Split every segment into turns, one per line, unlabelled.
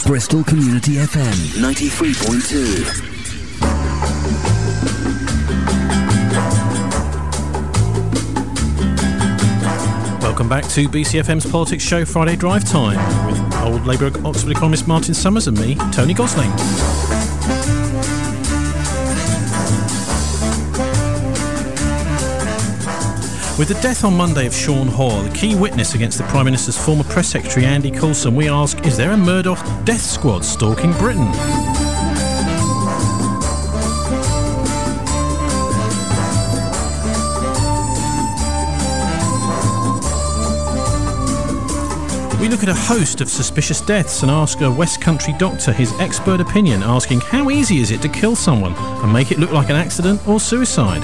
Bristol Community FM 93.2.
Welcome back to BCFM's Politics Show Friday Drive Time with old Labour Oxford economist Martin Summers and me, Tony Gosling. With the death on Monday of Sean Hoare, the key witness against the Prime Minister's former press secretary Andy Coulson, we ask, is there a Murdoch death squad stalking Britain? We look at a host of suspicious deaths and ask a West Country doctor his expert opinion, asking how easy is it to kill someone and make it look like an accident or suicide?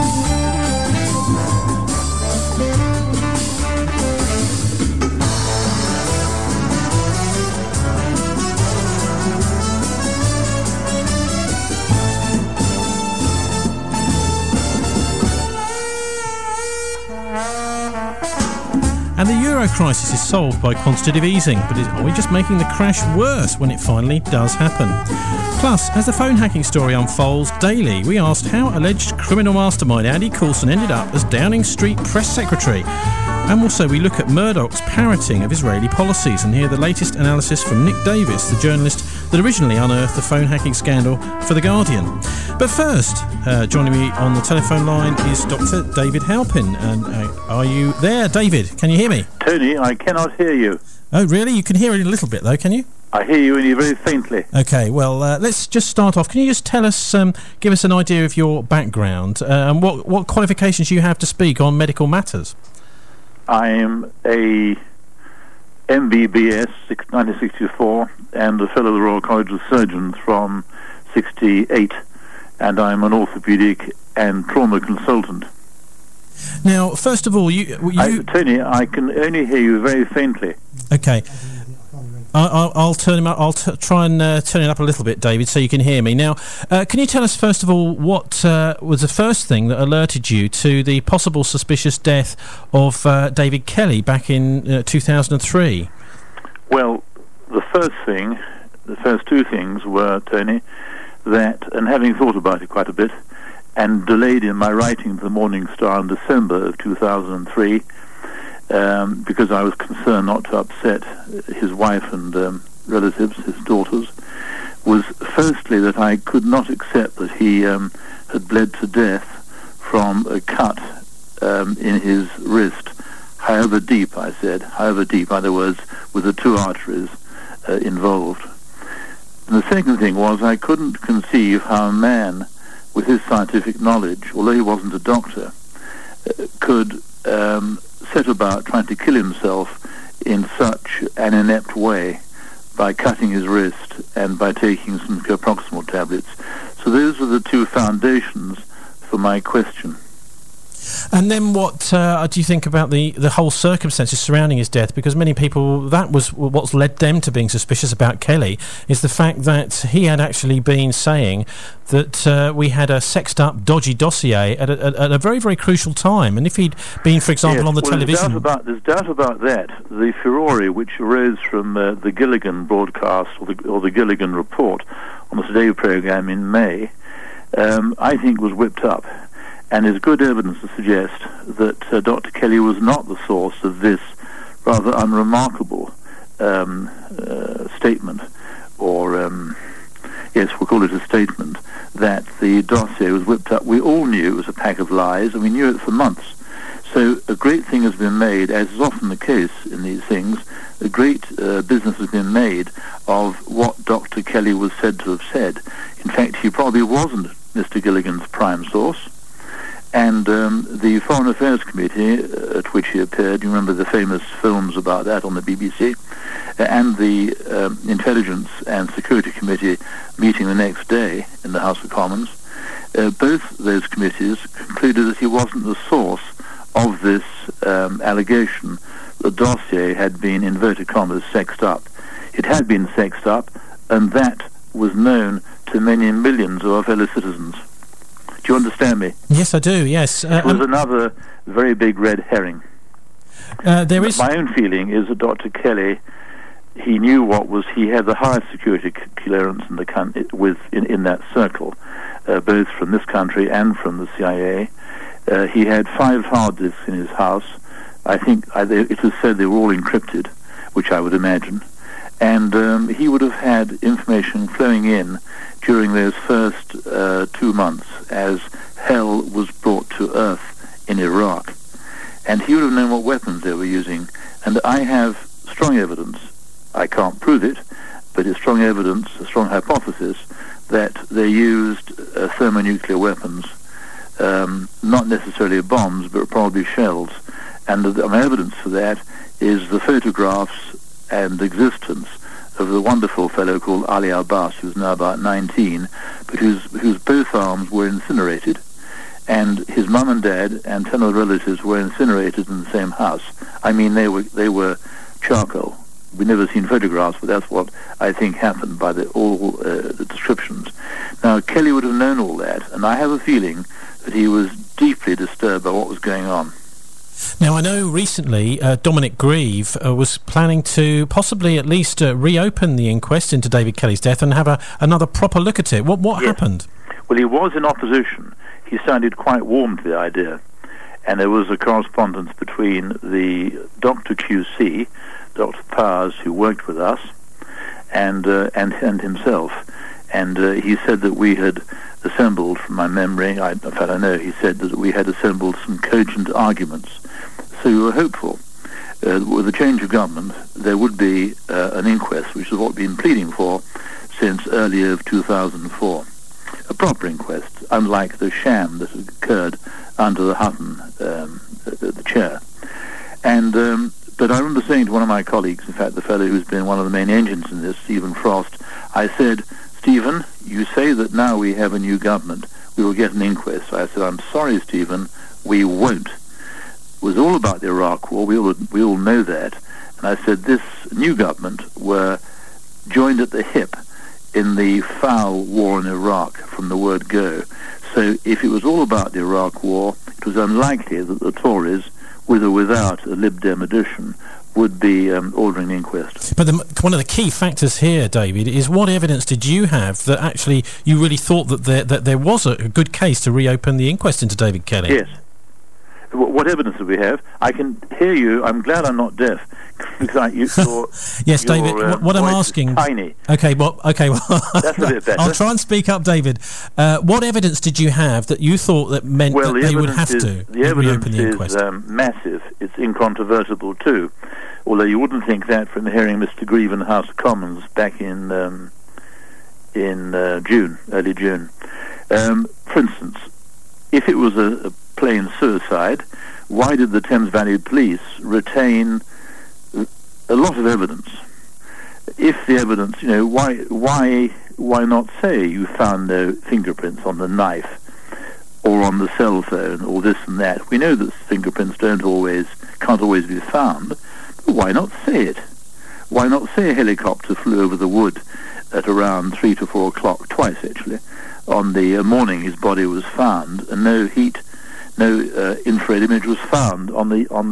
And the euro crisis is solved by quantitative easing, but are we just making the crash worse when it finally does happen? Plus, as the phone hacking story unfolds daily, we asked how alleged criminal mastermind Andy Coulson ended up as Downing Street press secretary. And also we look at Murdoch's parroting of Israeli policies and hear the latest analysis from Nick Davis, the journalist that originally unearthed the phone hacking scandal for The Guardian. But first, joining me on the telephone line is Dr. David Halpin. And are you there, David? Can you hear me?
Tony, I cannot hear you.
Oh, really? You can hear it a little bit, though, can you?
I hear you only very faintly.
OK, well, let's just start off. Can you just tell us, give us an idea of your background and what qualifications you have to speak on medical matters?
I am a MBBS 1964 and a Fellow of the Royal College of Surgeons from 68, and I'm an orthopaedic and trauma consultant.
Now, first of all,
Tony, I can only hear you very faintly.
OK. I'll turn him up. I'll try and turn it up a little bit, David, so you can hear me. Now, can you tell us, first of all, what was the first thing that alerted you to the possible suspicious death of David Kelly back in 2003?
Well, the first two things were, Tony, that, and having thought about it quite a bit, and delayed in my writing to the Morning Star in December of 2003, because I was concerned not to upset his wife and relatives, his daughters, was firstly that I could not accept that he had bled to death from a cut in his wrist, however deep, I said, however deep, in other words, with the two arteries involved. And the second thing was I couldn't conceive how a man with his scientific knowledge, although he wasn't a doctor, could set about trying to kill himself in such an inept way by cutting his wrist and by taking some proximal tablets. So those are the two foundations for my question.
And then what do you think about the whole circumstances surrounding his death? Because many people, that was what's led them to being suspicious about Kelly, is the fact that he had actually been saying that we had a sexed-up, dodgy dossier at a very, very crucial time. And if he'd been, for example, on the television...
There's doubt about that. The furore which arose from the Gilligan broadcast or the Gilligan report on the Today programme in May, I think was whipped up. And there's good evidence to suggest that Dr. Kelly was not the source of this rather unremarkable statement, or yes, we'll call it a statement, that the dossier was whipped up. We all knew it was a pack of lies, and we knew it for months. So a great thing has been made, as is often the case in these things, a great business has been made of what Dr. Kelly was said to have said. In fact, he probably wasn't Mr. Gilligan's prime source. And the Foreign Affairs Committee, at which he appeared, you remember the famous films about that on the BBC, and the Intelligence and Security Committee meeting the next day in the House of Commons, both those committees concluded that he wasn't the source of this allegation. The dossier had been, inverted commas, sexed up. It had been sexed up, and that was known to many millions of our fellow citizens. Do you understand me?
Yes, I do, yes.
It was another very big red herring.
There is...
My own feeling is that Dr. Kelly he knew he had the highest security clearance in the country in that circle, both from this country and from the CIA. He had 5 hard disks in his house. I think it was said they were all encrypted, which I would imagine. And he would have had information flowing in during those first 2 months as hell was brought to earth in Iraq. And he would have known what weapons they were using. And I have strong evidence, I can't prove it, but it's strong evidence, a strong hypothesis, that they used thermonuclear weapons, not necessarily bombs, but probably shells. And the evidence for that is the photographs and existence of the wonderful fellow called Ali Abbas, who's now about 19, but whose both arms were incinerated, and his mum and dad and 10 other relatives were incinerated in the same house. I mean, they were charcoal. We've never seen photographs, but that's what I think happened by the descriptions. Now, Kelly would have known all that, and I have a feeling that he was deeply disturbed by what was going on.
Now, I know recently Dominic Grieve was planning to possibly at least reopen the inquest into David Kelly's death and have another proper look at it. What
Yes.
happened?
Well, he was in opposition. He sounded quite warm to the idea. And there was a correspondence between the Dr. QC, Dr. Powers, who worked with us, and himself. And he said that we had assembled, from my memory, in fact I know, he said that we had assembled some cogent arguments. So we were hopeful. With the change of government, there would be an inquest, which is what we've been pleading for since early of 2004. A proper inquest, unlike the sham that had occurred under the Hutton, the chair. And but I remember saying to one of my colleagues, in fact the fellow who's been one of the main engines in this, Stephen Frost, I said, Stephen, you say that now we have a new government, we will get an inquest. I said, I'm sorry, Stephen, we won't. It was all about the Iraq War, we all know that. And I said, this new government were joined at the hip in the foul war in Iraq from the word go. So if it was all about the Iraq War, it was unlikely that the Tories, with or without a Lib Dem addition, would be ordering the inquest.
But one of the key factors here, David, is what evidence did you have that actually you really thought that there was a good case to reopen the inquest into David Kelly?
Yes. What evidence do we have? I can hear you. I'm glad I'm not deaf. Because
yes, David. What I'm asking.
Tiny.
Okay. Well. That's
a bit better.
I'll try and speak up, David. What evidence did you have that you thought that meant that they would have to reopen the inquest?
The evidence is massive. It's incontrovertible too. Although you wouldn't think that from hearing Mr. Grieve in the House of Commons back in June, early June. For instance, if it was a plain suicide, why did the Thames Valley Police retain a lot of evidence? If the evidence, why not say you found no fingerprints on the knife or on the cell phone or this and that? We know that fingerprints can't always be found, but why not say it? Why not say a helicopter flew over the wood at around 3 to 4 o'clock, twice actually, on the morning his body was found, and no infrared image was found in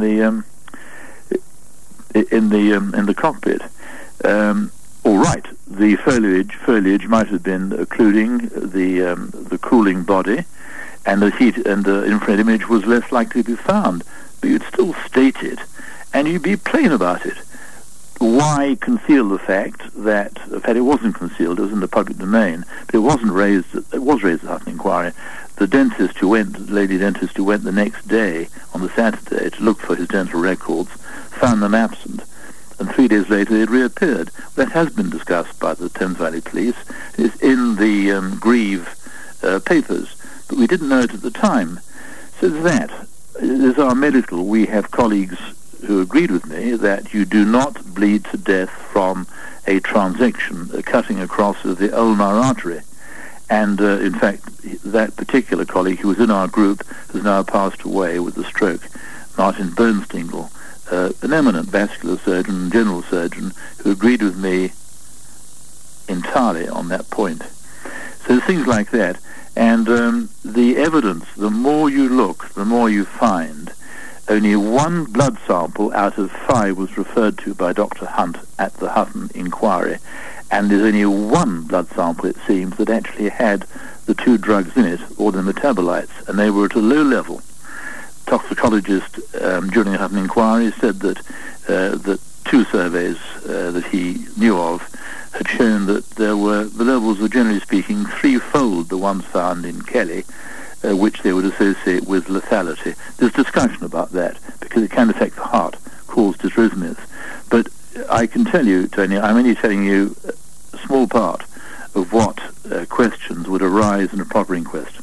the cockpit. All right, the foliage might have been occluding the cooling body, and the heat and the infrared image was less likely to be found. But you'd still state it, and you'd be plain about it. Why conceal the fact that, in fact, it wasn't concealed, it was in the public domain, but it was raised at the Hutton inquiry. The lady dentist who went the next day, on the Saturday, to look for his dental records, found them absent, and 3 days later they had reappeared. That has been discussed by the Thames Valley Police. It's in the Grieve papers, but we didn't know it at the time. So there's our medical. We have colleagues who agreed with me that you do not bleed to death from a transection, a cutting across of the ulnar artery. And in fact, that particular colleague who was in our group has now passed away with a stroke, Martin Bernsteingle, an eminent vascular surgeon, general surgeon, who agreed with me entirely on that point. So things like that. And the evidence, the more you look, the more you find. only one blood sample out of 5 was referred to by Dr. Hunt at the Hutton inquiry, and there's only one blood sample, it seems, that actually had the 2 drugs in it, or the metabolites, and they were at a low level. Toxicologist during the Hutton inquiry said that 2 surveys that he knew of had shown that the levels were, generally speaking, 3-fold the ones found in Kelly, which they would associate with lethality. There's discussion about that, because it can affect the heart, cause dysrhythmias. But I can tell you, Tony, I'm only telling you a small part of what questions would arise in a proper inquest.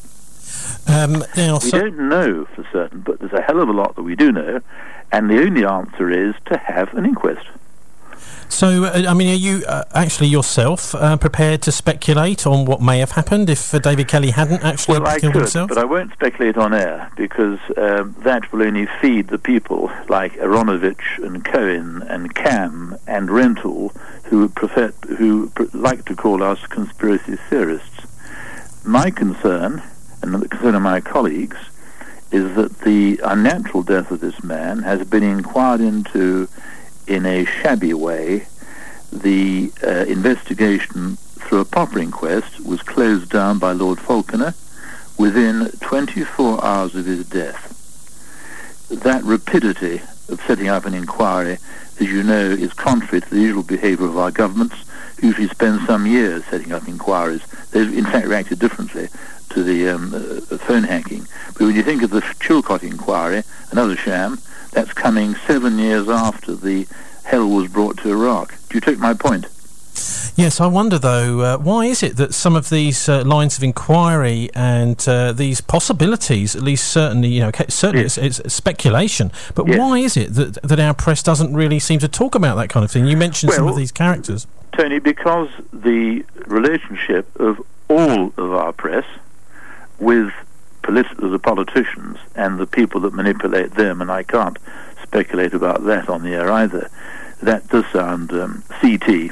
We don't know for certain, but there's a hell of a lot that we do know, and the only answer is to have an inquest.
So, I mean, are you actually yourself prepared to speculate on what may have happened if David Kelly hadn't actually killed himself?
But I won't speculate on air, because that will only feed the people like Aronovich and Cohen and Cam and Rentoul, who like to call us conspiracy theorists. My concern, and the concern of my colleagues, is that the unnatural death of this man has been inquired into in a shabby way. The investigation through a proper inquest was closed down by Lord Falconer within 24 hours of his death. That rapidity of setting up an inquiry, as you know, is contrary to the usual behaviour of our governments, who usually spend some years setting up inquiries. They've in fact reacted differently to the phone hacking. But when you think of the Chilcot inquiry, another sham, that's coming 7 years after the hell was brought to Iraq. Do you take my point?
Yes, I wonder though, why is it that some of these lines of inquiry and these possibilities, at least certainly, certainly
yes.
it's speculation, but
yes.
Why is it that our press doesn't really seem to talk about that kind of thing? You mentioned some of these characters.
Tony, because the relationship of all of our press with the politicians and the people that manipulate them, and I can't speculate about that on the air either. That does sound CT,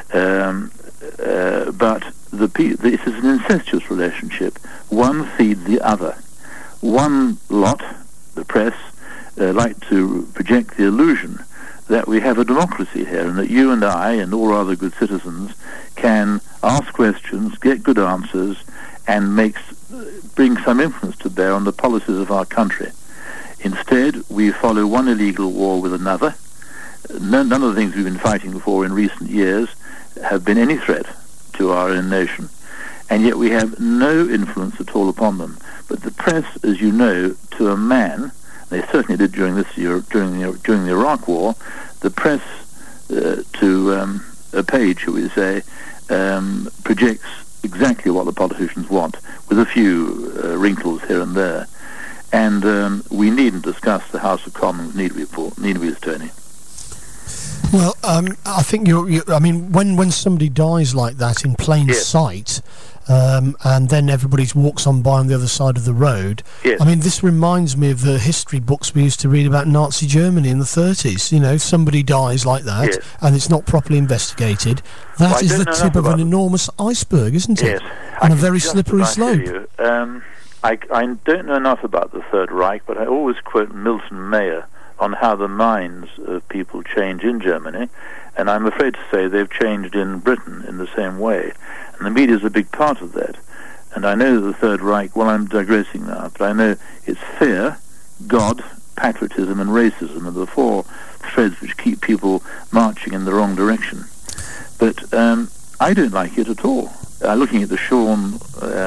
but this is an incestuous relationship. One feeds the other. One lot, the press, like to project the illusion that we have a democracy here, and that you and I and all other good citizens can ask questions, get good answers, and bring some influence to bear on the policies of our country. Instead, we follow one illegal war with another. None of the things we've been fighting for in recent years have been any threat to our own nation, and yet we have no influence at all upon them. But the press, as you know, to a man, they certainly did during during the Iraq War, the press to a page, shall we say, projects exactly what the politicians want, with a few wrinkles here and there. And we needn't discuss the House of Commons need we, Tony?
Well, I think I mean, when somebody dies like that in plain
yes.
sight, and then everybody walks on by on the other side of the road.
Yes.
I mean, this reminds me of the history books we used to read about Nazi Germany in the 30s. You know, somebody dies like that,
yes.
and it's not properly investigated. That is the tip of an enormous iceberg, isn't it?
Yes.
On a very slippery slope.
I don't know enough about the Third Reich, but I always quote Milton Mayer on how the minds of people change in Germany, and I'm afraid to say they've changed in Britain in the same way. And the media is a big part of that. And I know the Third Reich, well, I'm digressing now, but I know it's fear, God, patriotism and racism are the 4 threads which keep people marching in the wrong direction. But I don't like it at all. Looking at the Sean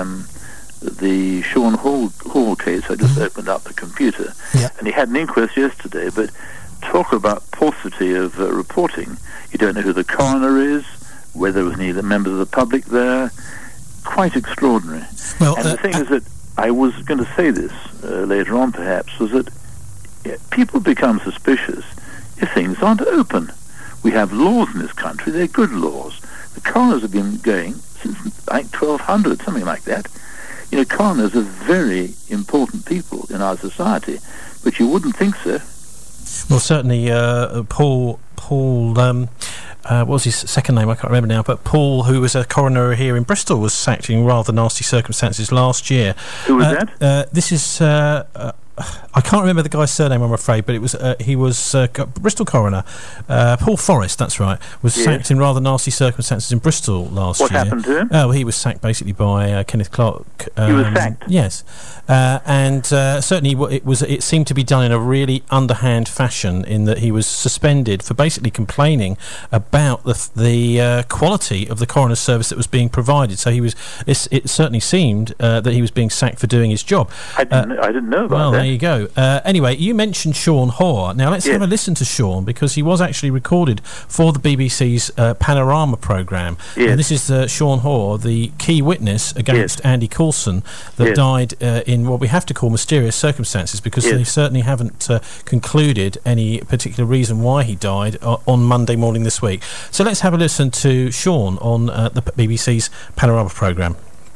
Hall case, I just opened up the computer, and he had an inquest yesterday, but talk about paucity of reporting. You don't know who the coroner is, whether there was any members of the public there. Quite extraordinary. Well, and the thing is that I was going to say this later on perhaps, was that people become suspicious if things aren't open. We have laws in this country, they're good laws. The coroners have been going since like 1200, something like that. You know, coroners are very important people in our society, but you wouldn't think so.
Well, certainly Paul, what was his second name? I can't remember now, but Paul, who was a coroner here in Bristol, was sacked in rather nasty circumstances last year.
Who was that?
This is... I can't remember the guy's surname, I'm afraid, but it was he was Bristol coroner, Paul Forrest, that's right, was sacked in rather nasty circumstances in Bristol last year.
What happened to him?
Oh, well, he was sacked basically by Kenneth Clarke.
He was sacked?
Yes. And certainly it seemed to be done in a really underhand fashion, in that he was suspended for basically complaining about the quality of the coroner's service that was being provided. So it certainly seemed that he was being sacked for doing his job.
I didn't know about that.
Well, there you go. Anyway, you mentioned Sean Hoare. Now let's have a listen to Sean, because he was actually recorded for the BBC's Panorama programme.
Yes.
And this is Sean Hoare, the key witness against Andy Coulson, that died in what we have to call mysterious circumstances, because they certainly haven't concluded any particular reason why he died on Monday morning this week. So let's have a listen to Sean on the BBC's Panorama programme.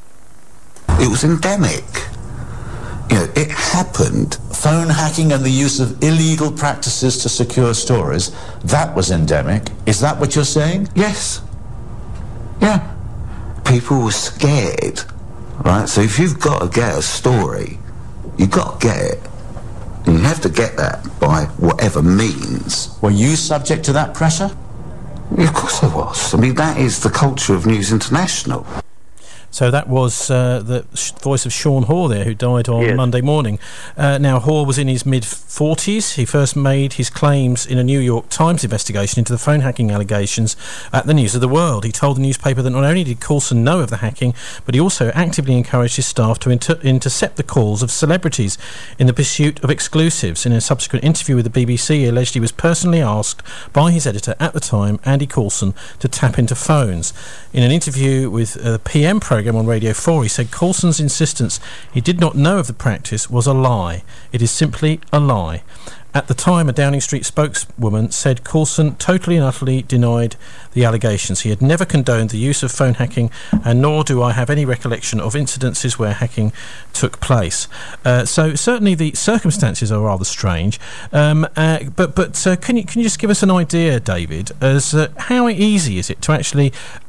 It was endemic. You know, it happened. Phone hacking and the use of illegal practices to secure stories, that was endemic. Is that what you're saying? Yes. Yeah. People were scared, right? So if you've got to get a story, you've got to get it. And you have to get that by whatever means. Were you subject to that pressure? Yeah, of course I was. I mean, that is the culture of News International.
So that was the voice of Sean Hoare there, who died on Monday morning. Now, Hoare was in his mid-40s. He first made his claims in a New York Times investigation into the phone hacking allegations at the News of the World. He told the newspaper that not only did Coulson know of the hacking, but he also actively encouraged his staff to intercept the calls of celebrities in the pursuit of exclusives. In a subsequent interview with the BBC, he alleged he was personally asked by his editor at the time, Andy Coulson, to tap into phones. In an interview with the PM programme on Radio 4, he said Coulson's insistence he did not know of the practice was a lie. It is simply a lie. At the time, a Downing Street spokeswoman said Coulson totally and utterly denied the allegations. He had never condoned the use of phone hacking, and nor do I have any recollection of incidences where hacking took place. So certainly the circumstances are rather strange. But can you just give us an idea, David, as how easy is it to actually,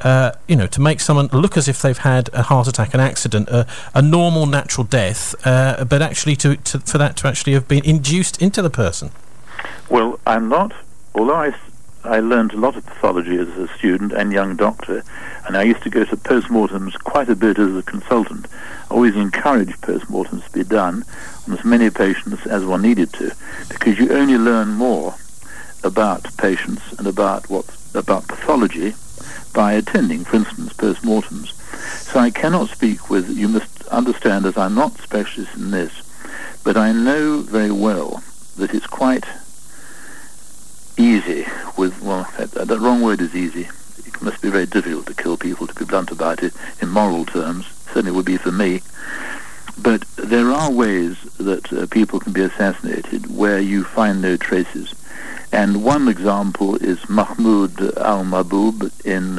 to make someone look as if they've had a heart attack, an accident, a normal natural death, but actually for that to actually have been induced into the person?
Well, I'm not, although I learned a lot of pathology as a student and young doctor, and I used to go to postmortems quite a bit as a consultant. I always encouraged postmortems to be done on as many patients as one needed to, because you only learn more about patients and about pathology by attending, for instance, postmortems. So I cannot speak with, you must understand, as I'm not specialist in this, but I know very well that it's quite easy with, well, the wrong word is easy. It must be very difficult to kill people, to be blunt about it, in moral terms. Certainly would be for me. But there are ways that people can be assassinated where you find no traces. And one example is Mahmoud al-Mabhouh in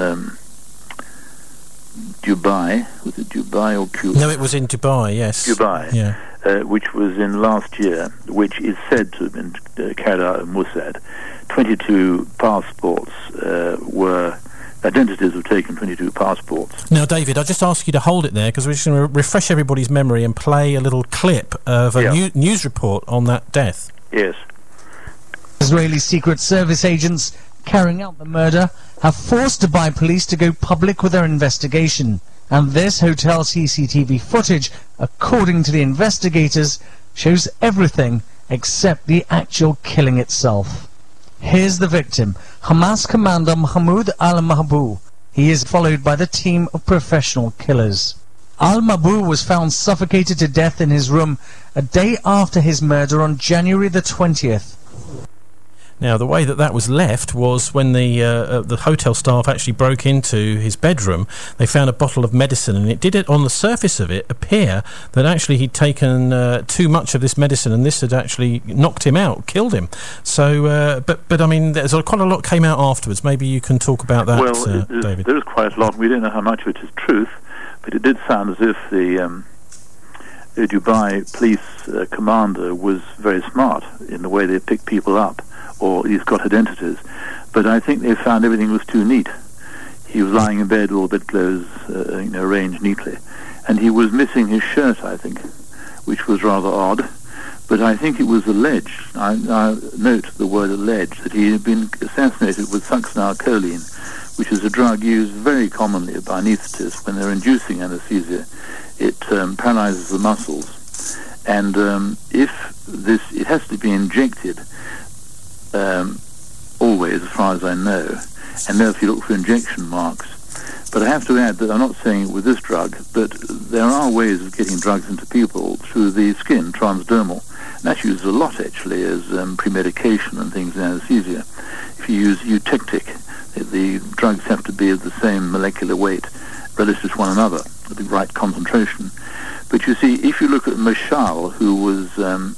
Dubai. Was it Dubai or Cuba?
No, it was in Dubai, yes.
Dubai.
Yeah.
Which was in last year, which is said to have been carried out in Mossad. 22 passports identities were taken, 22 passports.
Now, David, I'll just ask you to hold it there, because we're just going to refresh everybody's memory and play a little clip of a news report on that death.
Yes.
Israeli Secret Service agents carrying out the murder have forced Dubai police to go public with their investigation. And this hotel CCTV footage, according to the investigators, shows everything except the actual killing itself. Here's the victim, Hamas commander Mahmoud al-Mabhouh. He is followed by the team of professional killers. Al-Mabhouh was found suffocated to death in his room a day after his murder on January the 20th.
Now, the way that was left was when the hotel staff actually broke into his bedroom, they found a bottle of medicine, and it did it on the surface of it appear that actually he'd taken too much of this medicine, and this had actually knocked him out, killed him. So, but I mean, there's quite a lot came out afterwards. Maybe you can talk about that, David.
There is quite a lot. We don't know how much of it is truth, but it did sound as if the Dubai police commander was very smart in the way they picked people up, or he's got identities. But I think they found everything was too neat. He was lying in bed, all bedclothes arranged neatly. And he was missing his shirt, I think, which was rather odd. But I think it was alleged, I note the word alleged, that he had been assassinated with succinylcholine, which is a drug used very commonly by anaesthetists when they're inducing anesthesia. It paralyzes the muscles. And it has to be injected always, as far as I know, and therefore you look for injection marks. But I have to add that I'm not saying with this drug, but there are ways of getting drugs into people through the skin, transdermal. And that's used a lot, actually, as pre-medication and things in anesthesia. If you use eutectic, the drugs have to be of the same molecular weight relative to one another, at the right concentration. But you see, if you look at Mashal, who's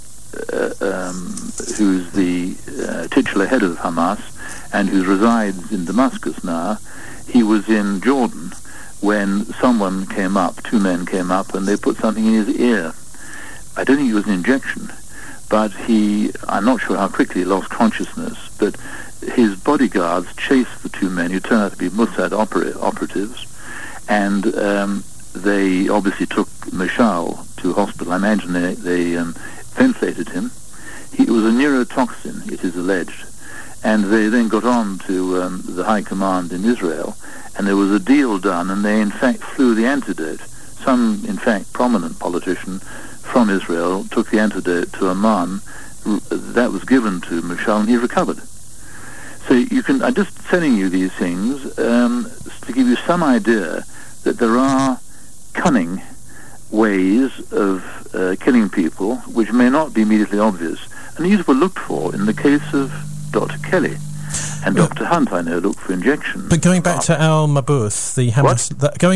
the titular head of Hamas and who resides in Damascus now, he was in Jordan when someone came up, two men came up, and they put something in his ear. I don't think it was an injection, but I'm not sure how quickly he lost consciousness, but his bodyguards chased the two men who turned out to be Mossad operatives, and they obviously took Mashal to hospital. I imagine they ventilated him. It was a neurotoxin, it is alleged. And they then got on to the High Command in Israel, and there was a deal done, and they in fact flew the antidote. Some, in fact, prominent politician from Israel took the antidote to Amman. That was given to Mashal, and he recovered. So I'm just telling you these things to give you some idea that there are cunning ways of killing people which may not be immediately obvious. And these were looked for in the case of Dr. Kelly. And Dr. Hunt, I know, looked for injections.
But going back to al-Mabouth, the Hamas,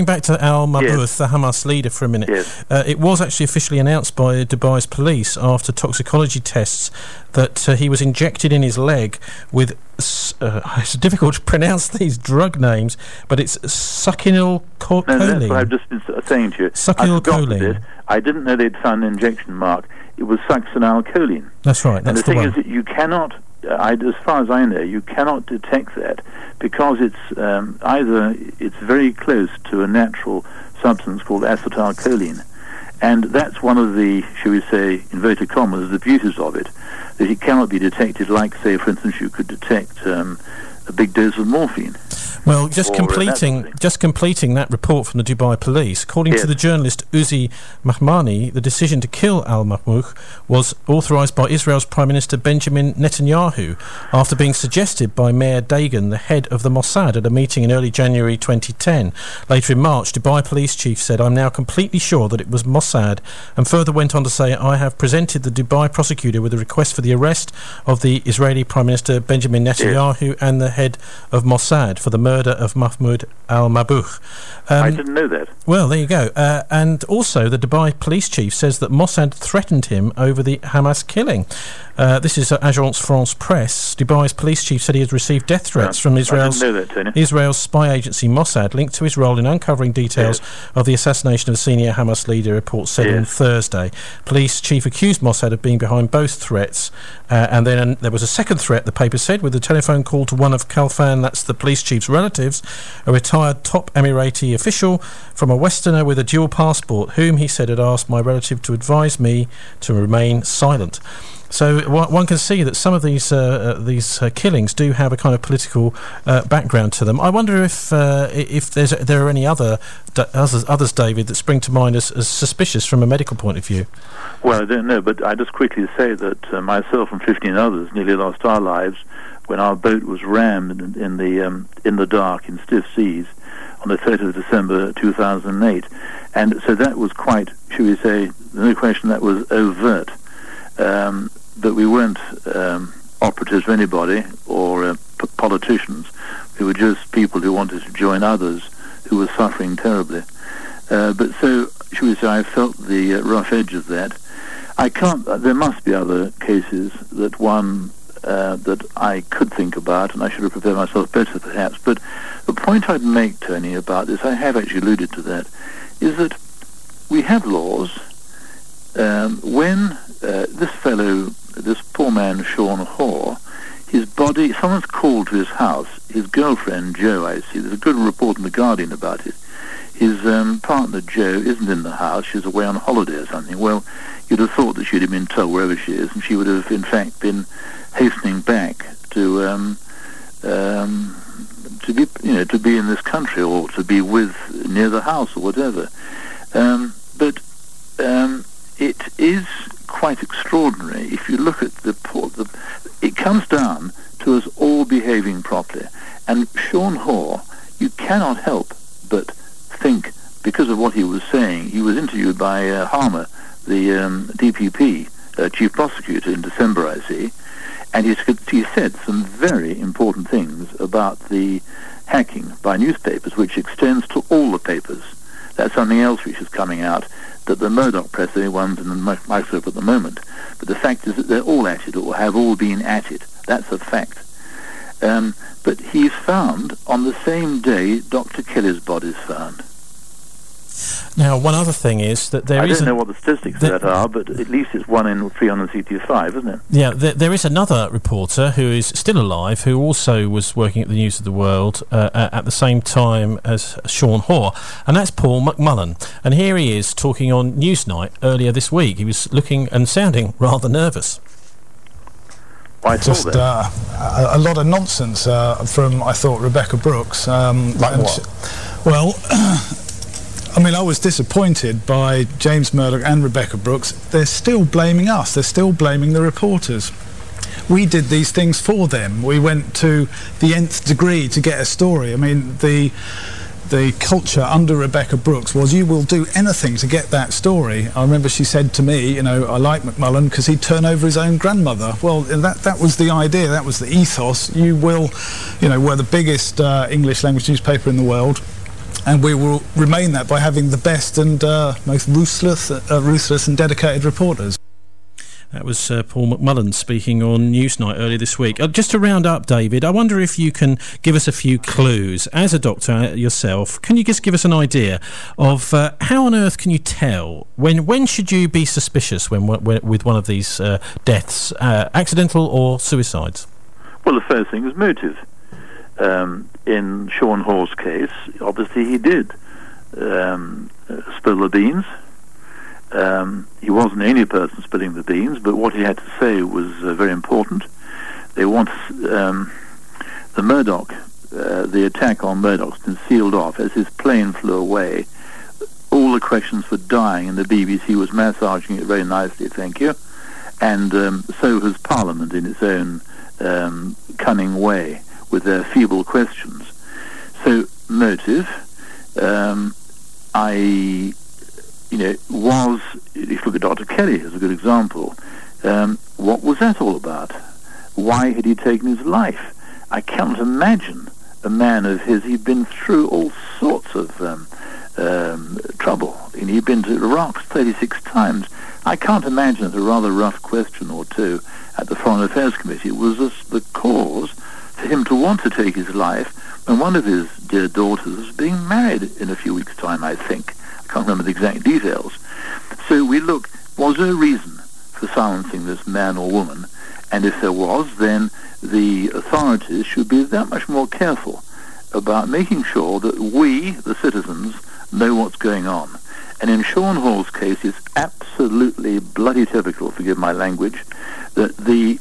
Yes.
the Hamas leader, for a minute,
Yes.
It was actually officially announced by Dubai's police after toxicology tests that he was injected in his leg with, it's difficult to pronounce these drug names, but it's succinylcholine.
No, that's what I've just been saying to you.
Succinylcholine.
I didn't know they'd found an injection mark. It was succinylcholine.
That's right, that's
and the thing
one.
is that you cannot, as far as I know, you cannot detect that because it's either it's very close to a natural substance called acetylcholine, and that's one of the, shall we say, inverted commas, the beauties of it, that it cannot be detected like, say, for instance, you could detect a big dose of morphine.
Well, just completing that report from the Dubai police, according to the journalist Uzi Mahmani, the decision to kill al-Mamouch was authorised by Israel's Prime Minister Benjamin Netanyahu after being suggested by Mayor Dagan, the head of the Mossad, at a meeting in early January 2010. Later in March, Dubai police chief said, "I'm now completely sure that it was Mossad," and further went on to say, "I have presented the Dubai prosecutor with a request for the arrest of the Israeli Prime Minister Benjamin Netanyahu and the head of Mossad for the murder of Mahmoud al-Mabouch."
I didn't know that.
Well, there you go. And also, the Dubai police chief says that Mossad threatened him over the Hamas killing. This is Agence France Presse. Dubai's police chief said he has received death threats from Israel's spy agency Mossad, linked to his role in uncovering details of the assassination of a senior Hamas leader, reports said on Thursday. Police chief accused Mossad of being behind both threats. And then there was a second threat, the paper said, with a telephone call to one of Khalfan, that's the police chief's relatives, a retired top Emirati official from a Westerner with a dual passport, whom he said had asked my relative to advise me to remain silent. So one can see that some of these killings do have a kind of political background to them. I wonder if there are any others, David, that spring to mind as suspicious from a medical point of view.
Well, I don't know, but I just quickly say that myself and 15 others nearly lost our lives when our boat was rammed in the dark in stiff seas on the 30th of December 2008. And so that was quite, should we say, no question, that was overt. But we weren't operatives of anybody or politicians. We were just people who wanted to join others who were suffering terribly. But so, should we say, I felt the rough edge of that. There must be other cases that that I could think about, and I should have prepared myself better perhaps. But the point I'd make, Tony, about this, I have actually alluded to that, is that we have laws. When this poor man, Sean Hoare, his body, someone's called to his house, his girlfriend, Jo, I see, there's a good report in The Guardian about it. his partner Jo isn't in the house, she's away on holiday or something. Well, you'd have thought that she'd have been told wherever she is, and she would have in fact been hastening back to be, to be in this country, or to be near the house or whatever. But it is quite extraordinary. If you look at it comes down to us all behaving properly. And Sean Hoare, you cannot help but think, because of what he was saying, he was interviewed by Harmer, the DPP chief prosecutor, in December, I see, and he said some very important things about the hacking by newspapers, which extends to all the papers. That's something else which is coming out, that the Murdoch press are the ones in the microscope at the moment. But the fact is that they're all at it, or have all been at it. That's a fact. But he's found, on the same day, Dr. Kelly's body's found.
Now, one other thing is that
I don't know what the statistics of that are, but at least it's 1 in 365, isn't it?
Yeah, there is another reporter who is still alive, who also was working at the News of the World at the same time as Sean Hoare, and that's Paul McMullen. And here he is talking on Newsnight earlier this week. He was looking and sounding rather nervous.
Just a lot of nonsense from, I thought, Rebekah Brooks.
Like what?
Well, I mean, I was disappointed by James Murdoch and Rebekah Brooks. They're still blaming us. They're still blaming the reporters. We did these things for them. We went to the nth degree to get a story. I mean, the culture under Rebekah Brooks was, you will do anything to get that story. I remember she said to me, I like McMullen because he'd turn over his own grandmother. Well, that was the idea, that was the ethos. You will, we're the biggest English language newspaper in the world, and we will remain that by having the best and most ruthless and dedicated reporters.
That was Paul McMullen speaking on Newsnight earlier this week. Just to round up, David, I wonder if you can give us a few clues. As a doctor yourself, can you just give us an idea of how on earth can you tell? When should you be suspicious with one of these deaths, accidental or suicides?
Well, the first thing is motive. In Sean Hoare's case, obviously he did spill the beans. He wasn't the only person spilling the beans, but what he had to say was very important. They want the Murdoch, the attack on Murdoch's been sealed off. As his plane flew away, all the questions were dying, and the BBC was massaging it very nicely, thank you. And so has Parliament in its own cunning way with their feeble questions. So, motive, was, if you look at Dr. Kelly as a good example, what was that all about? Why had he taken his life? I cannot imagine a man of his. He'd been through all sorts of trouble. He'd been to Iraq 36 times. I can't imagine that a rather rough question or two at the Foreign Affairs Committee was the cause for him to want to take his life when one of his dear daughters was being married in a few weeks' time, I think. I can't remember the exact details. So we look, was there a reason for silencing this man or woman? And if there was, then the authorities should be that much more careful about making sure that we, the citizens, know what's going on. And in Sean Hoare's case, it's absolutely bloody typical, forgive my language, that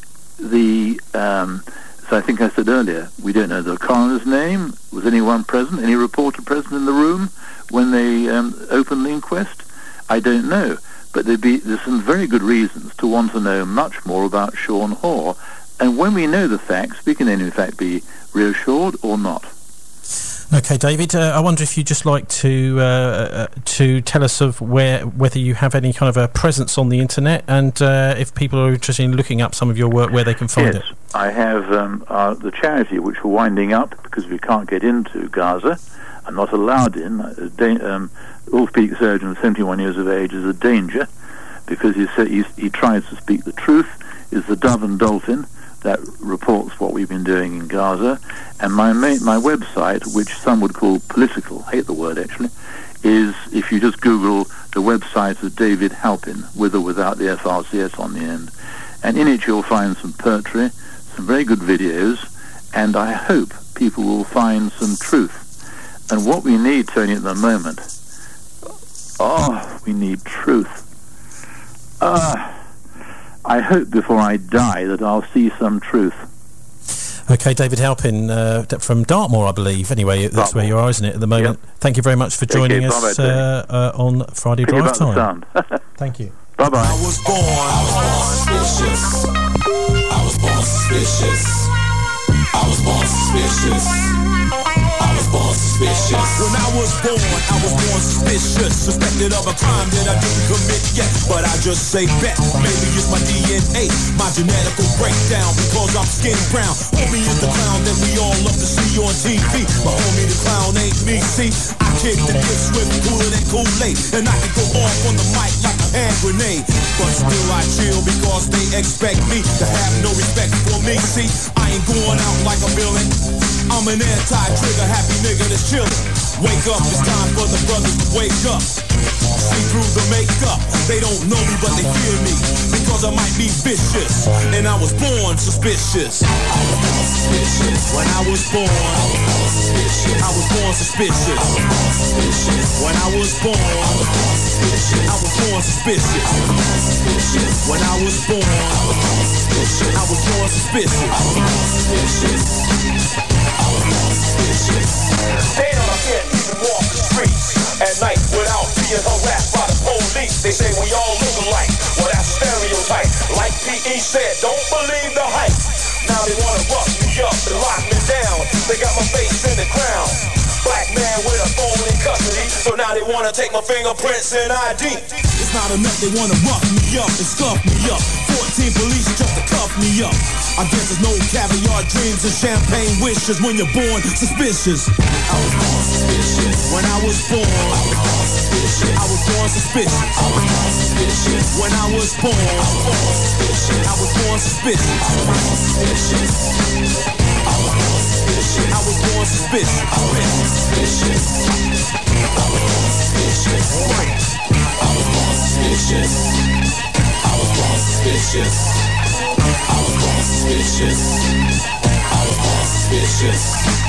so I think I said earlier, we don't know the coroner's name. Was anyone present? Any reporter present in the room when they opened the inquest? I don't know. But there's some very good reasons to want to know much more about Sean Hoare. And when we know the facts, we can then in fact be reassured or not.
Okay, David, I wonder if you'd just like to tell us of whether you have any kind of a presence on the internet, and if people are interested in looking up some of your work, where they can find it.
Yes, I have the charity, which we're winding up because we can't get into Gaza. I'm not allowed in. Orthopedic surgeon, 71 years of age, is a danger because he tries to speak the truth. Is the Dove and Dolphin that reports what we've been doing in Gaza, and my website, which some would call political, hate the word actually, is, if you just Google the website of David Halpin, with or without the FRCS on the end, and in it you'll find some poetry, some very good videos, and I hope people will find some truth. And what we need, Tony, at the moment, we need truth. I hope before I die that I'll see some truth.
Okay, David Halpin from Dartmoor, I believe. Anyway, that's where you are, isn't it, at the moment? Yep. Thank you very much for joining us on Friday Drive Time. Thank you.
Bye-bye.
I was born suspicious. I was born suspicious. I was born suspicious. I was born suspicious. When I was born suspicious. Suspected of a crime that I didn't commit yet. But I just say bet. Maybe it's my DNA, my genetical breakdown. Because I'm skin brown. Homie is the clown that we all love to see on TV. But homie, the clown ain't me, see. I kick the dip swift, cooler than Kool-Aid. And I can go off on the mic like a hand grenade. But still I chill because they expect me to have no respect for me. See, I ain't going out like a villain. I'm an anti-trigger, happy nigga that's chillin'. Wake up, it's time for the brothers to wake up. See through the makeup. They don't know me, but they fear me. Because I might be vicious. And I was born suspicious. I was born suspicious. When I was born, I was born suspicious. I was born suspicious. I was born suspicious. When I was born, I was born suspicious. I was born suspicious. I was born suspicious. When I was born, I was born suspicious. I was born suspicious. I was born suspicious. I was born suspicious. They know I can't even walk the streets at night without being harassed by the police. They say we all look alike. Well, that's a stereotype. Like P.E. said, don't believe the hype. Now they want to rough me up and lock me down. They got my face in the crown. Black man with a phone in custody. So now they want to take my fingerprints and ID. It's not enough, they want to rough me up and scuff me up. 14 police just to cuff me up. I guess there's no caviar dreams and champagne wishes when you're born suspicious. I was born suspicious. When I was born, I was born suspicious. I was born suspicious. I was born suspicious. When I was born, I was born suspicious. I was born suspicious. I was born suspicious. I was born suspicious. I was born suspicious. I was born suspicious. I was born suspicious. I was born suspicious. I was born suspicious. I was born suspicious. I was born suspicious.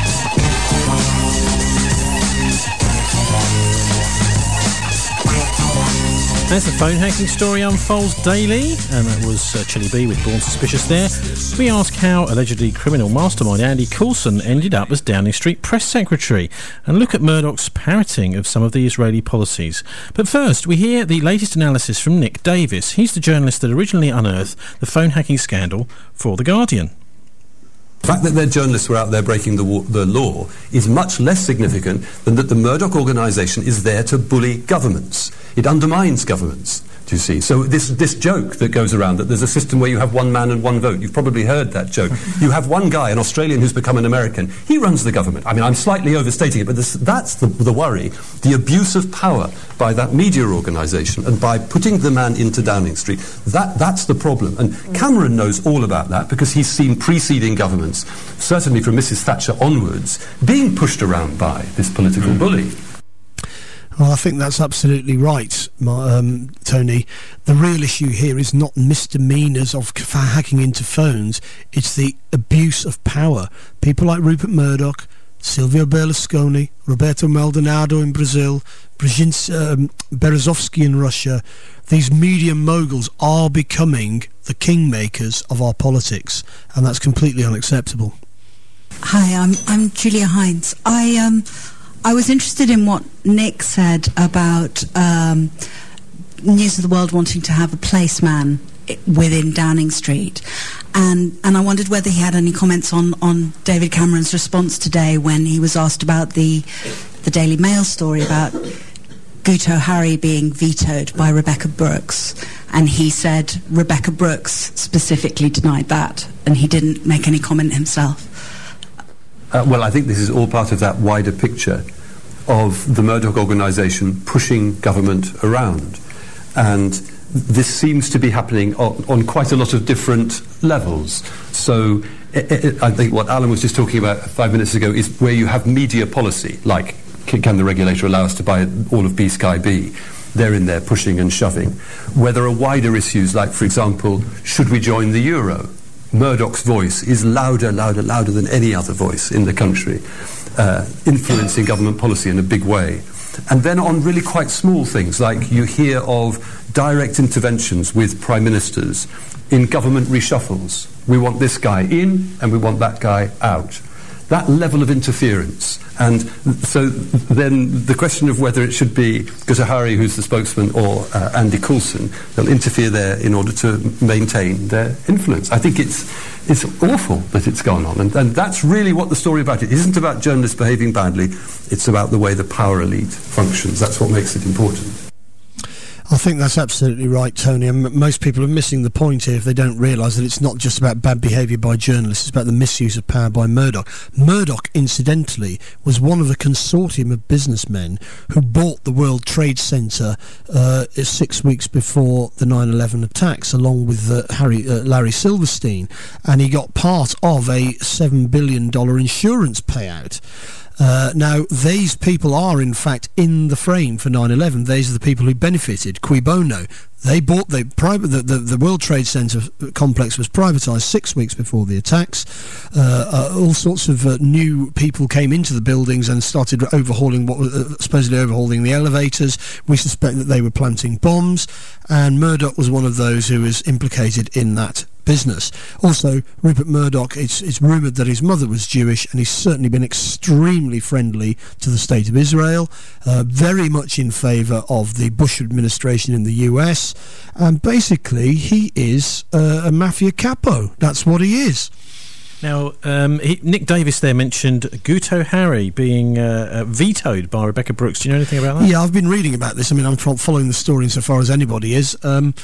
As the phone hacking story unfolds daily, and that was Chili B with Born Suspicious there, we ask how allegedly criminal mastermind Andy Coulson ended up as Downing Street press secretary, and look at Murdoch's parroting of some of the Israeli policies. But first, we hear the latest analysis from Nick Davis. He's the journalist that originally unearthed the phone hacking scandal for The Guardian.
The fact that their journalists were out there breaking the law is much less significant than that the Murdoch organisation is there to bully governments. It undermines governments, do you see? So this joke that goes around that there's a system where you have one man and one vote, you've probably heard that joke. You have one guy, an Australian who's become an American. He runs the government. I mean, I'm slightly overstating it, but that's the worry. The abuse of power by that media organisation and by putting the man into Downing Street, that's the problem. And Cameron knows all about that because he's seen preceding governments, certainly from Mrs. Thatcher onwards, being pushed around by this political bully.
Well, I think that's absolutely right, Tony. The real issue here is not misdemeanours of hacking into phones, it's the abuse of power. People like Rupert Murdoch, Silvio Berlusconi, Roberto Maldonado in Brazil, Berezovsky in Russia, these media moguls are becoming the kingmakers of our politics, and that's completely unacceptable.
Hi, I'm Julia Hines. I was interested in what Nick said about News of the World wanting to have a placeman within Downing Street, and I wondered whether he had any comments on David Cameron's response today when he was asked about the Daily Mail story about Guto Harry being vetoed by Rebekah Brooks, and he said Rebekah Brooks specifically denied that, and he didn't make any comment himself.
Well, I think this is all part of that wider picture of the Murdoch organisation pushing government around. And this seems to be happening on quite a lot of different levels. So I think what Alan was just talking about 5 minutes ago is where you have media policy, like can the regulator allow us to buy all of B-Sky B? They're in there pushing and shoving. Where there are wider issues, like, for example, should we join the euro? Murdoch's voice is louder than any other voice in the country. influencing government policy in a big way. And then on really quite small things, like you hear of direct interventions with prime ministers in government reshuffles. We want this guy in and we want that guy out. That level of interference. And so then the question of whether it should be Gutahari, who's the spokesman, or Andy Coulson, they'll interfere there in order to maintain their influence. I think it's awful that it's gone on. And that's really what the story about it isn't about journalists behaving badly. It's about the way the power elite functions. That's what makes it important.
I think that's absolutely right, Tony. And most people are missing the point here if they don't realise that it's not just about bad behaviour by journalists, it's about the misuse of power by Murdoch. Murdoch, incidentally, was one of the consortium of businessmen who bought the World Trade Center 6 weeks before the 9/11 attacks, along with Larry Silverstein, and he got part of a $7 billion insurance payout. Now, these people are, in fact, in the frame for 9/11. These are the people who benefited, cui bono. They bought the World Trade Center complex was privatised 6 weeks before the attacks. All sorts of new people came into the buildings and started overhauling supposedly overhauling the elevators. We suspect that they were planting bombs, and Murdoch was one of those who was implicated in that business. Also, Rupert Murdoch, it's rumoured that his mother was Jewish, and he's certainly been extremely friendly to the State of Israel, very much in favour of the Bush administration in the US, and basically he is a mafia capo. That's what he is.
Now, Nick Davis there mentioned Gutahari being vetoed by Rebekah Brooks. Do you know anything about that?
Yeah, I've been reading about this. I mean, I'm following the story insofar as anybody is.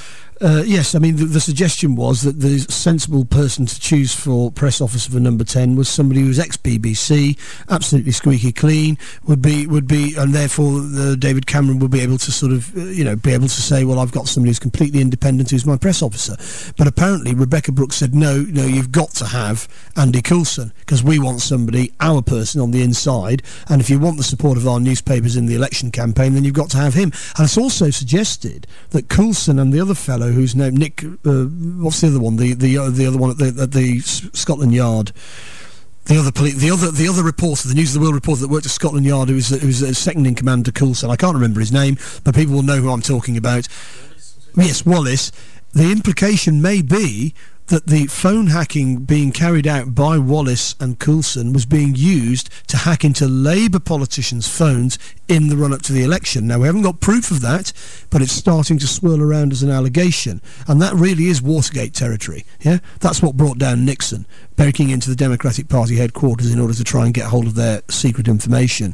Yes, I mean, the suggestion was that the sensible person to choose for press officer for number 10 was somebody who was ex-BBC, absolutely squeaky clean, would be, and therefore David Cameron would be able to sort of, be able to say, well, I've got somebody who's completely independent who's my press officer. But apparently Rebekah Brooks said, no, you've got to have Andy Coulson, because we want somebody, our person on the inside, and if you want the support of our newspapers in the election campaign, then you've got to have him. And it's also suggested that Coulson and the other fellow whose name Nick, what's the other one? The other one at the Scotland Yard. The other reporter, the News of the World reporter that worked at Scotland Yard, who was a second in command to Coulson. I can't remember his name, but people will know who I'm talking about. Yes, Wallace. The implication may be that the phone hacking being carried out by Wallace and Coulson was being used to hack into Labour politicians' phones in the run-up to the election. Now, we haven't got proof of that, but it's starting to swirl around as an allegation, and that really is Watergate territory. Yeah, that's what brought down Nixon, breaking into the Democratic Party headquarters in order to try and get hold of their secret information.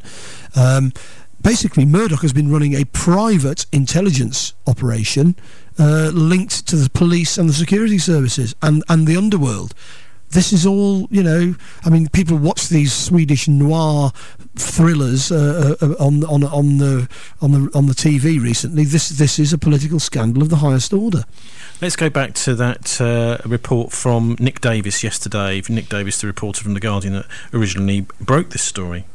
Basically, Murdoch has been running a private intelligence operation linked to the police and the security services and the underworld. This is all, I mean, people watch these Swedish noir thrillers on the TV recently. This is a political scandal of the highest order.
Let's go back to that report from Nick Davis yesterday. Nick Davis, the reporter from The Guardian that originally broke this story.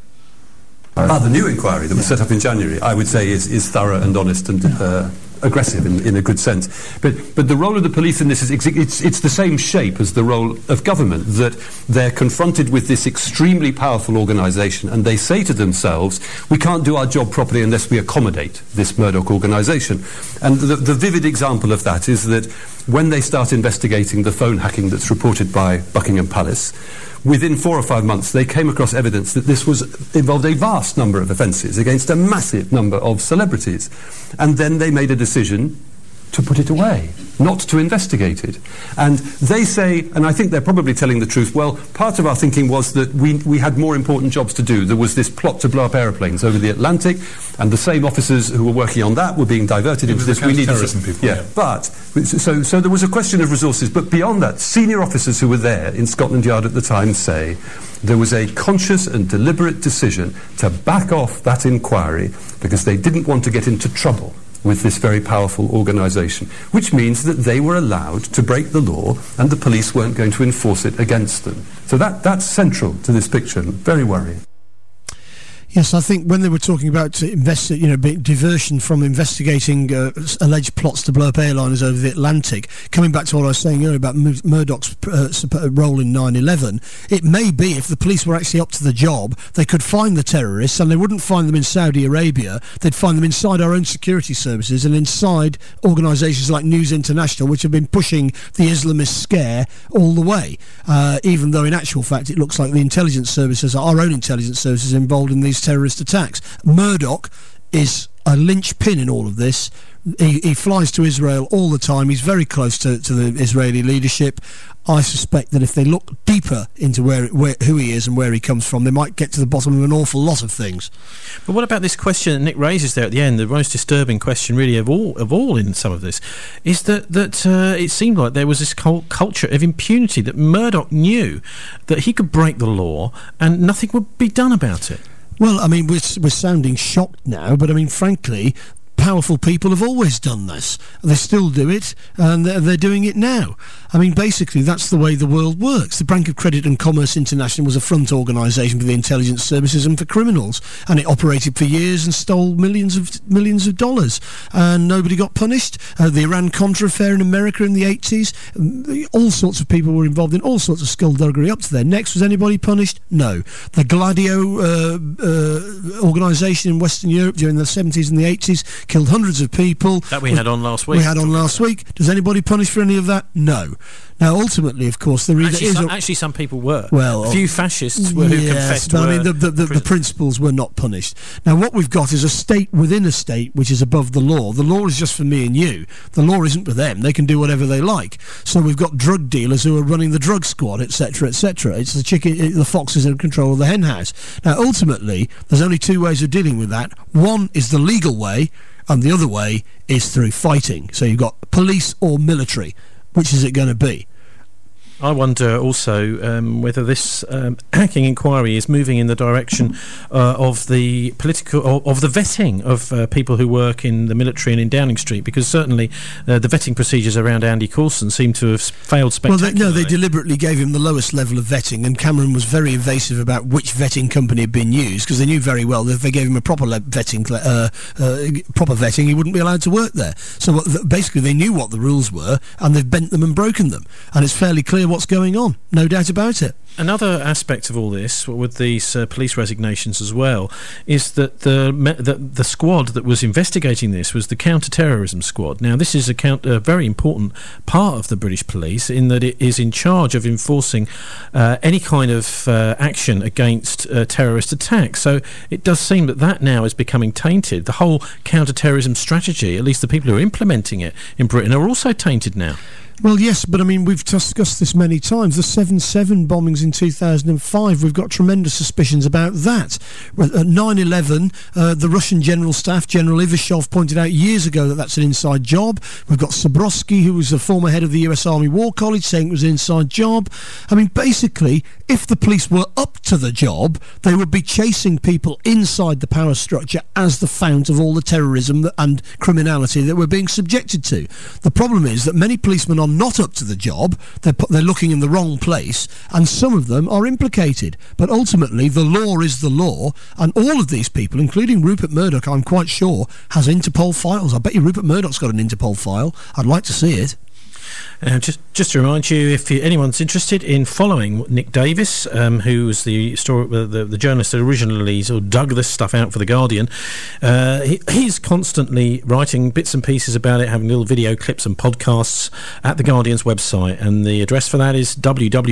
The new inquiry that was set up in January, I would say, is thorough and honest and aggressive in a good sense. But the role of the police in this is it's the same shape as the role of government, that they're confronted with this extremely powerful organisation and they say to themselves, we can't do our job properly unless we accommodate this Murdoch organisation. And the vivid example of that is that when they start investigating the phone hacking that's reported by Buckingham Palace, within 4 or 5 months, they came across evidence that this involved a vast number of offences against a massive number of celebrities. And then they made a decision to put it away, not to investigate it. And they say, and I think they're probably telling the truth, well, part of our thinking was that we had more important jobs to do. There was this plot to blow up airplanes over the Atlantic, and the same officers who were working on that were being diverted into this.
We needed some people.
Yeah, but so there was a question of resources. But beyond that, senior officers who were there in Scotland Yard at the time say there was a conscious and deliberate decision to back off that inquiry because they didn't want to get into trouble with this very powerful organisation, which means that they were allowed to break the law and the police weren't going to enforce it against them. So that's central to this picture, very worrying.
Yes, I think when they were talking about diversion from investigating alleged plots to blow up airliners over the Atlantic, coming back to what I was saying earlier about Murdoch's role in 9/11, it may be if the police were actually up to the job, they could find the terrorists, and they wouldn't find them in Saudi Arabia. They'd find them inside our own security services and inside organisations like News International, which have been pushing the Islamist scare all the way. Even though in actual fact it looks like the intelligence services, our own intelligence services, involved in these terrorist attacks. Murdoch is a linchpin in all of this. He flies to Israel all the time. He's very close to the Israeli leadership. I suspect that if they look deeper into who he is and where he comes from, they might get to the bottom of an awful lot of things.
But what about this question that Nick raises there at the end? The most disturbing question, really, of all in some of this, is that it seemed like there was this culture of impunity, that Murdoch knew that he could break the law and nothing would be done about it.
Well, I mean, we're sounding shocked now, but I mean, frankly, powerful people have always done this. They still do it, and they're doing it now. I mean, basically, that's the way the world works. The Bank of Credit and Commerce International was a front organisation for the intelligence services and for criminals, and it operated for years and stole millions of dollars, and nobody got punished. The Iran-Contra affair in America in the 80s, all sorts of people were involved in all sorts of skullduggery up to their necks. Was anybody punished? No. The Gladio organisation in Western Europe during the 70s and the 80s killed hundreds of people.
That we had on last week.
We had on last week. Does anybody punish for any of that? No. Now, ultimately, of course, there
actually some people were. Well, a few fascists who confessed.
But I mean, the principals were not punished. Now, what we've got is a state within a state which is above the law. The law is just for me and you. The law isn't for them. They can do whatever they like. So we've got drug dealers who are running the drug squad, etc., etc. It's the foxes in control of the hen house. Now, ultimately, there's only two ways of dealing with that. One is the legal way, and the other way is through fighting. So you've got police or military. Which is it going to be?
I wonder also whether this hacking inquiry is moving in the direction of the of the vetting of people who work in the military and in Downing Street, because certainly the vetting procedures around Andy Coulson seem to have failed spectacularly.
Well, they deliberately gave him the lowest level of vetting, and Cameron was very evasive about which vetting company had been used, because they knew very well that if they gave him a proper vetting, he wouldn't be allowed to work there. So basically, they knew what the rules were, and they've bent them and broken them, and it's fairly clear what's going on, no doubt about it.
Another aspect of all this, with these police resignations as well, is that the squad that was investigating this was the counter-terrorism squad. Now, this is a very important part of the British police, in that it is in charge of enforcing any kind of action against terrorist attacks. So it does seem that now is becoming tainted. The whole counter-terrorism strategy, at least the people who are implementing it in Britain, are also tainted now.
Well, yes, but I mean, we've discussed this many times. The 7/7 bombings in 2005, we've got tremendous suspicions about that. At 9/11, the Russian General Staff, General Ivashov, pointed out years ago that that's an inside job. We've got Sabrowski, who was the former head of the US Army War College, saying it was an inside job. I mean, basically, if the police were up to the job, they would be chasing people inside the power structure as the fount of all the terrorism and criminality that we're being subjected to. The problem is that many policemen are not up to the job. They're looking in the wrong place, and some of them are implicated. But ultimately, the law is the law, and all of these people, including Rupert Murdoch, I'm quite sure, has Interpol files. I bet you Rupert Murdoch's got an Interpol file. I'd like to see it.
Just to remind you, if anyone's interested in following Nick Davis, who was the journalist that originally sort of dug this stuff out for The Guardian, he's constantly writing bits and pieces about it, having little video clips and podcasts at The Guardian's website, and the address for that is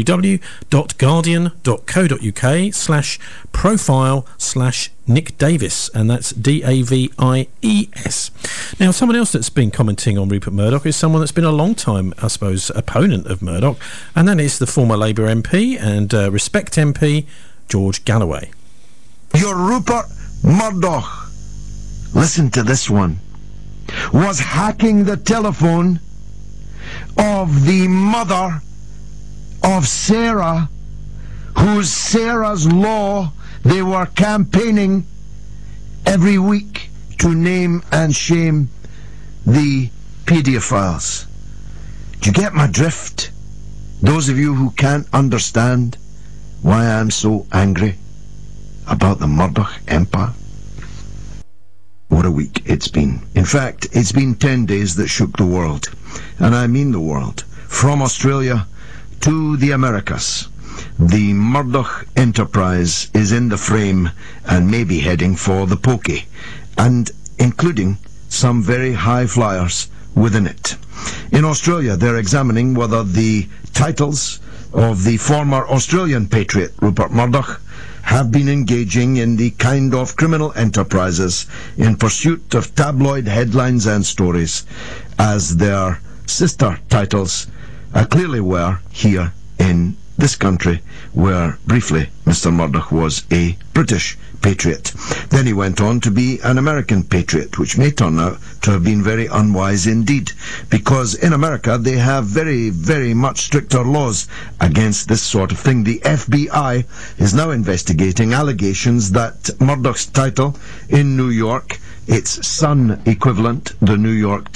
www.guardian.co.uk/profile/Nick Davis, and that's Davies. Now, someone else that's been commenting on Rupert Murdoch is someone that's been a long time, I suppose, opponent of Murdoch, and that is the former Labour MP and Respect MP, George Galloway.
Your Rupert Murdoch, listen to this one, was hacking the telephone of the mother of Sarah, whose Sarah's Law they were campaigning every week to name and shame the paedophiles. Do you get my drift? Those of you who can't understand why I'm so angry. about the Murdoch Empire? What a week it's been. In fact, it's been 10 days that shook the world. And I mean the world. From Australia to the Americas. The Murdoch enterprise is in the frame and may be heading for the pokey, and including some very high flyers within it. In Australia, they're examining whether the titles of the former Australian patriot Rupert Murdoch have been engaging in the kind of criminal enterprises in pursuit of tabloid headlines and stories as their sister titles clearly were here in this country, where briefly Mr. Murdoch was a British patriot. Then he went on to be an American patriot, which may turn out to have been very unwise indeed, because in America they have very, very much stricter laws against this sort of thing. The FBI is now investigating allegations that Murdoch's title in New York, its Sun equivalent, the New York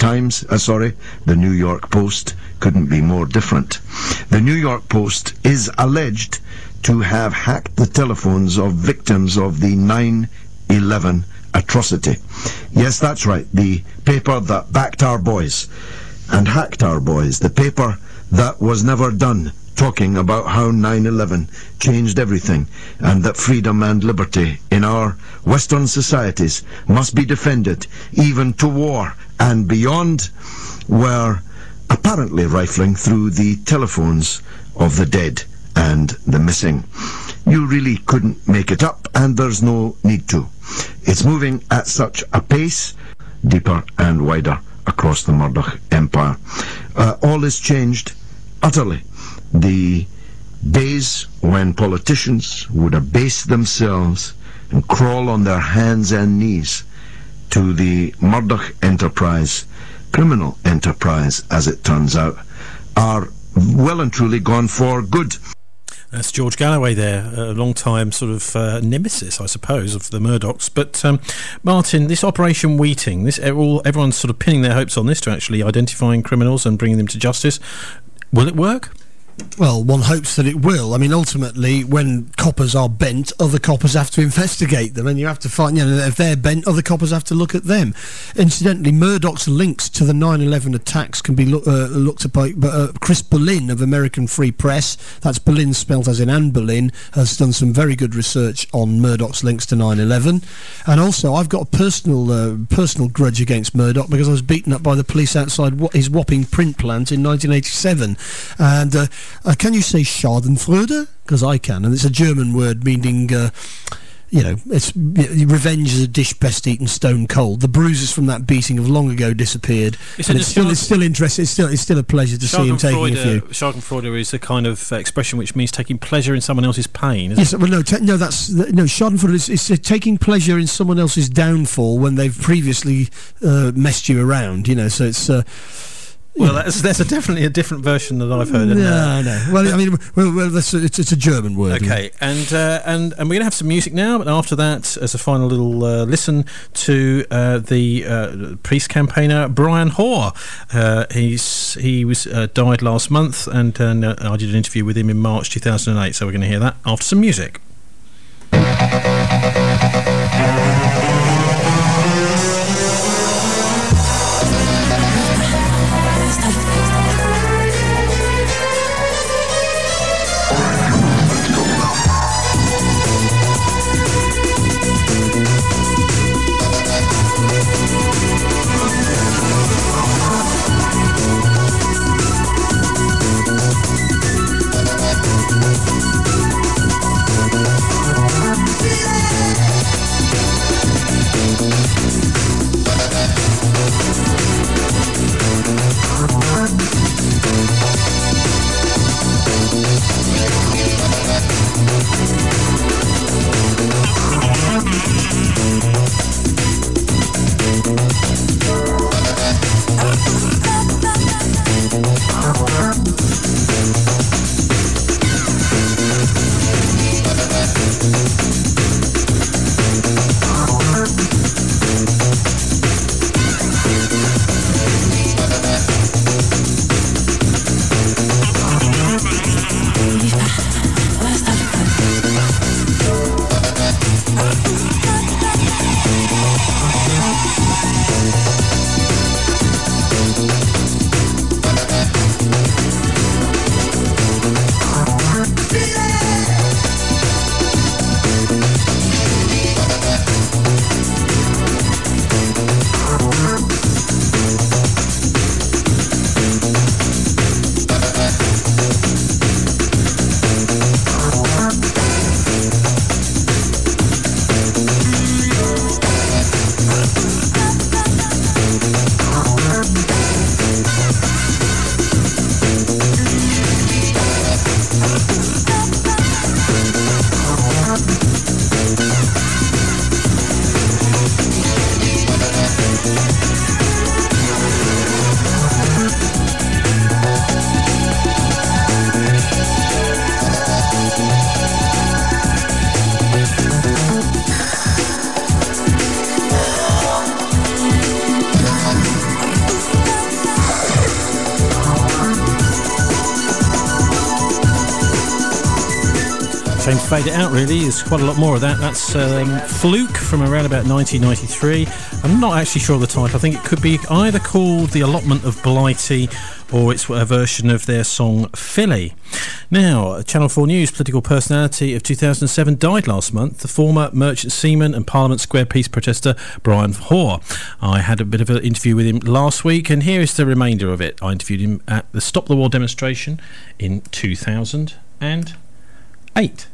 Post, couldn't be more different. The New York Post is alleged to have hacked the telephones of victims of the 9/11 atrocity. Yes, that's right, the paper that backed our boys and hacked our boys, the paper that was never done talking about how 9/11 changed everything, and that freedom and liberty in our Western societies must be defended even to war and beyond, were apparently rifling through the telephones of the dead and the missing. You really couldn't make it up, and there's no need to. It's moving at such a pace, deeper and wider across the Murdoch empire. All is changed utterly. The days when politicians would abase themselves and crawl on their hands and knees to the Murdoch enterprise, criminal enterprise as it turns out, are well and truly gone for good.
That's George Galloway there, a long-time sort of nemesis, I suppose, of the Murdochs. But, Martin, this Operation Wheating, everyone's sort of pinning their hopes on this to actually identifying criminals and bringing them to justice. Will it work?
Well, one hopes that it will. I mean, ultimately, when coppers are bent, other coppers have to investigate them, and you have to find, if they're bent, other coppers have to look at them. Incidentally, Murdoch's links to the 9/11 attacks can be looked at by Chris Boleyn of American Free Press. That's Boleyn spelt as in Anne Boleyn, has done some very good research on Murdoch's links to 9/11. And also, I've got a personal grudge against Murdoch because I was beaten up by the police outside his Wapping print plant in 1987. And can you say Schadenfreude? Because I can, and it's a German word meaning, it's revenge is a dish best eaten stone cold. The bruises from that beating have long ago disappeared, and it's still interesting. It's still a pleasure to see him taking a few.
Schadenfreude is a kind of expression which means taking pleasure in someone else's pain. Isn't it?
Well, Schadenfreude is taking pleasure in someone else's downfall when they've previously messed you around. So it's.
Well, that's definitely a different version that I've heard.
No. Well, I mean, it's a German word.
Okay, and we're going to have some music now, but after that, as a final little listen to the peace campaigner Brian Hoare. He was died last month, and I did an interview with him in March 2008. So we're going to hear that after some music. Shame to fade it out, really. There's quite a lot more of that. That's Fluke from around about 1993. I'm not actually sure of the type. I think it could be either called The Allotment of Blighty or it's a version of their song Philly. Now, Channel 4 News political personality of 2007 died last month, the former merchant seaman and Parliament Square peace protester Brian Hoare. I had a bit of an interview with him last week, and here is the remainder of it. I interviewed him at the Stop the War demonstration in 2008.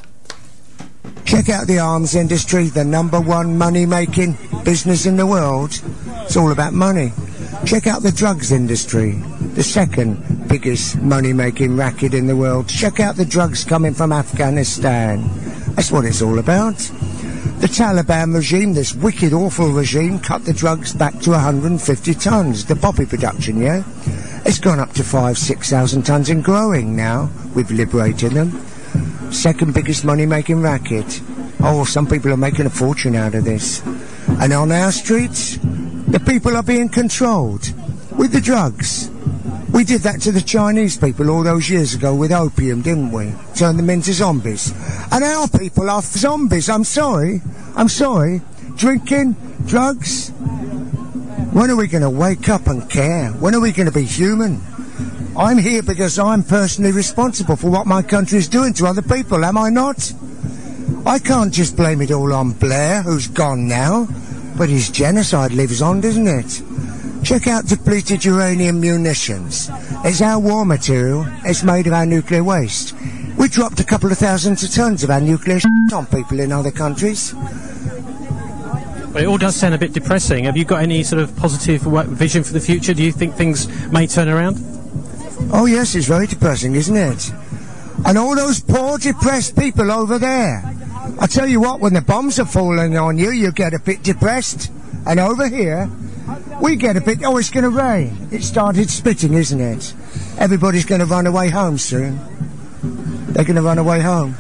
Check out the arms industry, the #1 money-making business in the world. It's all about money. Check out the drugs industry, the second biggest money-making racket in the world. Check out the drugs coming from Afghanistan. That's what it's all about. The Taliban regime, this wicked, awful regime, cut the drugs back to 150 tons. The poppy production, yeah? It's gone up to 5,000-6,000 tons and growing now. We've liberated them. Second biggest money-making racket. Oh, some people are making a fortune out of this. And on our streets, the people are being controlled with the drugs. We did that to the Chinese people all those years ago with opium, didn't we? Turned them into zombies. And our people are zombies. I'm sorry. Drinking, drugs. When are we going to wake up and care? When are we going to be human? I'm here because I'm personally responsible for what my country is doing to other people, am I not? I can't just blame it all on Blair, who's gone now, but his genocide lives on, doesn't it? Check out depleted uranium munitions. It's our war material. It's made of our nuclear waste. We dropped a couple of thousands of tons of our nuclear on people in other countries.
But it all does sound a bit depressing. Have you got any sort of positive vision for the future? Do you think things may turn around?
Oh yes, it's very depressing, isn't it? And all those poor, depressed people over there. I tell you what, when the bombs are falling on you, you get a bit depressed. And over here, we get a bit, oh, it's going to rain. It started spitting, isn't it? Everybody's going to run away home soon. They're going to run away home.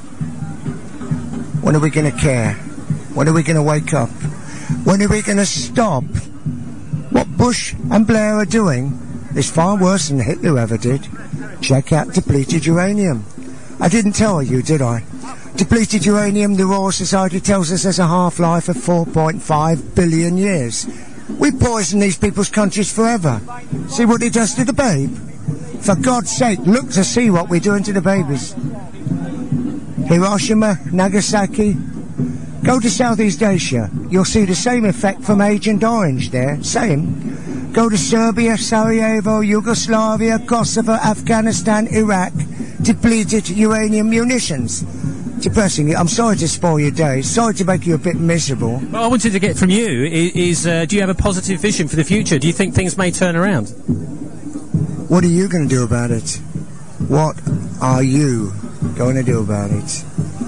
When are we going to care? When are we going to wake up? When are we going to stop? What Bush and Blair are doing is far worse than Hitler ever did. Check out depleted uranium. I didn't tell you, did I? Depleted uranium, the Royal Society tells us there's a half-life of 4.5 billion years. We poison these people's countries forever. See what it does to the babe? For God's sake, look to see what we're doing to the babies. Hiroshima, Nagasaki. Go to Southeast Asia. You'll see the same effect from Agent Orange there. Same. Go to Serbia, Sarajevo, Yugoslavia, Kosovo, Afghanistan, Iraq. Depleted uranium munitions. Depressing. I'm sorry to spoil your day. Sorry to make you a bit miserable.
What I wanted to get from you is do you have a positive vision for the future? Do you think things may turn around?
What are you going to do about it? What are you going to do about it?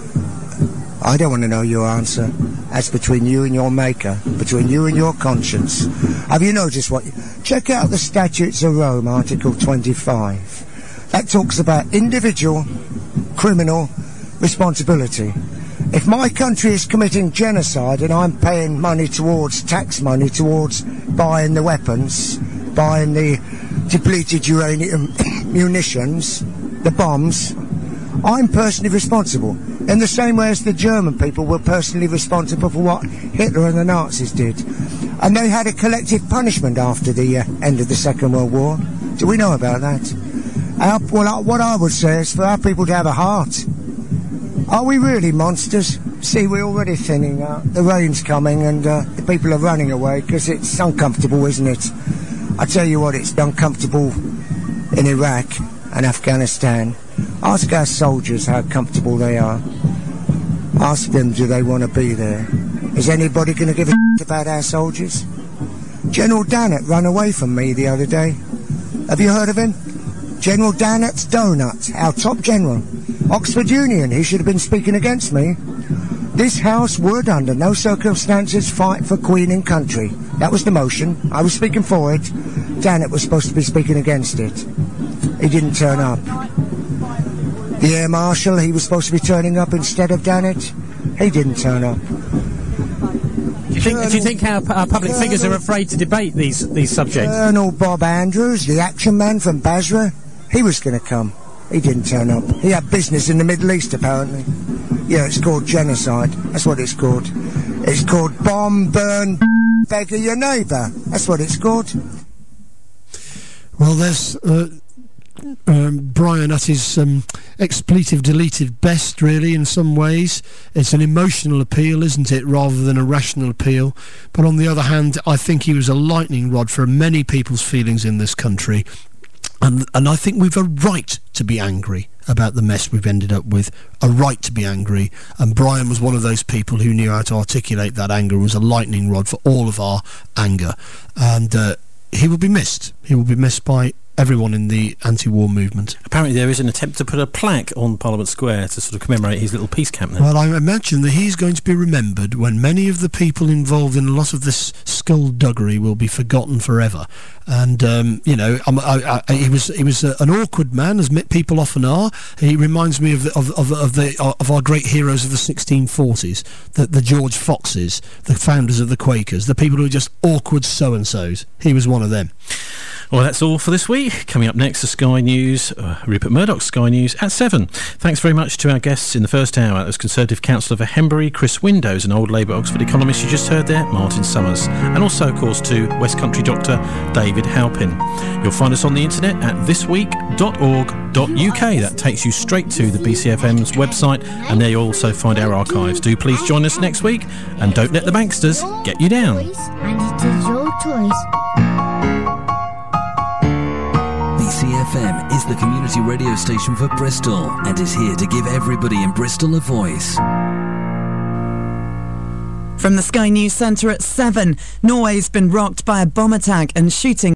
I don't want to know your answer. That's between you and your maker, between you and your conscience. Have you noticed what... Check out the Statutes of Rome, Article 25. That talks about individual criminal responsibility. If my country is committing genocide and I'm paying money towards, tax money towards buying the weapons, buying the depleted uranium munitions, the bombs, I'm personally responsible. in the same way as the German people were personally responsible for what Hitler and the Nazis did. And they had a collective punishment after the end of the Second World War. Do we know about that? What I would say is for our people to have a heart. Are we really monsters? See, we're already thinning out. The rain's coming and the people are running away because it's uncomfortable, isn't it? I tell you what, it's uncomfortable in Iraq and Afghanistan. Ask our soldiers how comfortable they are. Ask them, do they want to be there? Is anybody going to give a shit about our soldiers? General Dannett ran away from me the other day. Have you heard of him? General Dannett's Donut, our top general. Oxford Union, he should have been speaking against me. This House would, under no circumstances, fight for Queen and country. That was the motion. I was speaking for it. Dannett was supposed to be speaking against it. He didn't turn up. The Air Marshal, he was supposed to be turning up instead of Dannett. He didn't turn up.
Do you think our public figures are afraid to debate these subjects?
Colonel Bob Andrews, the action man from Basra, he was going to come. He didn't turn up. He had business in the Middle East, apparently. Yeah, it's called genocide. That's what it's called. It's called bomb, burn, beggar your neighbour. That's what it's called.
Well, there's Brian at his expletive deleted best, really, in some ways. It's an emotional appeal, isn't it, rather than a rational appeal. But on the other hand, I think he was a lightning rod for many people's feelings in this country. And I think we've a right to be angry about the mess we've ended up with, a right to be angry. And Brian was one of those people who knew how to articulate that anger, was a lightning rod for all of our anger. And he will be missed. He will be missed by everyone in the anti-war movement.
Apparently there is an attempt to put a plaque on Parliament Square to sort of commemorate his little peace camp there.
Well, I imagine that he's going to be remembered when many of the people involved in a lot of this skullduggery will be forgotten forever. And you know, he was an awkward man, as people often are. He reminds me of our great heroes of the 1640s, the George Foxes, the founders of the Quakers, the people who were just awkward so-and-sos. He was one of them.
Well, that's all for this week. Coming up next, the Sky News, Rupert Murdoch's Sky News at 7. Thanks very much to our guests in the first hour. That was Conservative Councillor for Henbury, Chris Windows, and Old Labour Oxford economist you just heard there, Martin Summers. And also, of course, to West Country Doctor David Halpin. You'll find us on the internet at thisweek.org.uk. That takes you straight to the BCFM's website, and there you'll also find our archives. Do please join us next week, and don't let the banksters get you down.
And it is your choice.
BCFM is the community radio station for Bristol and is here to give everybody in Bristol a voice.
From the Sky News Centre at 7, Norway's been rocked by a bomb attack and shooting